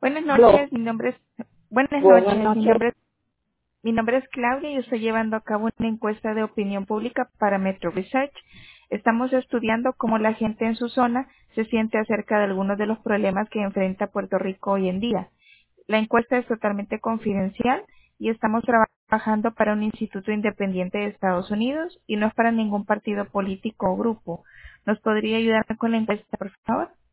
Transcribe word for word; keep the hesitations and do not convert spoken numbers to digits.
Buenas Aló, noches, mi nombre es Buenas buenas noches, mi noches. nombre es mi nombre es Claudia y estoy llevando a cabo una encuesta de opinión pública para Metro Research. Estamos estudiando cómo la gente en su zona se siente acerca de algunos de los problemas que enfrenta Puerto Rico hoy en día. La encuesta es totalmente confidencial y estamos trabajando para un instituto independiente de Estados Unidos y no es para ningún partido político o grupo. ¿Nos podría ayudar con la encuesta, por favor?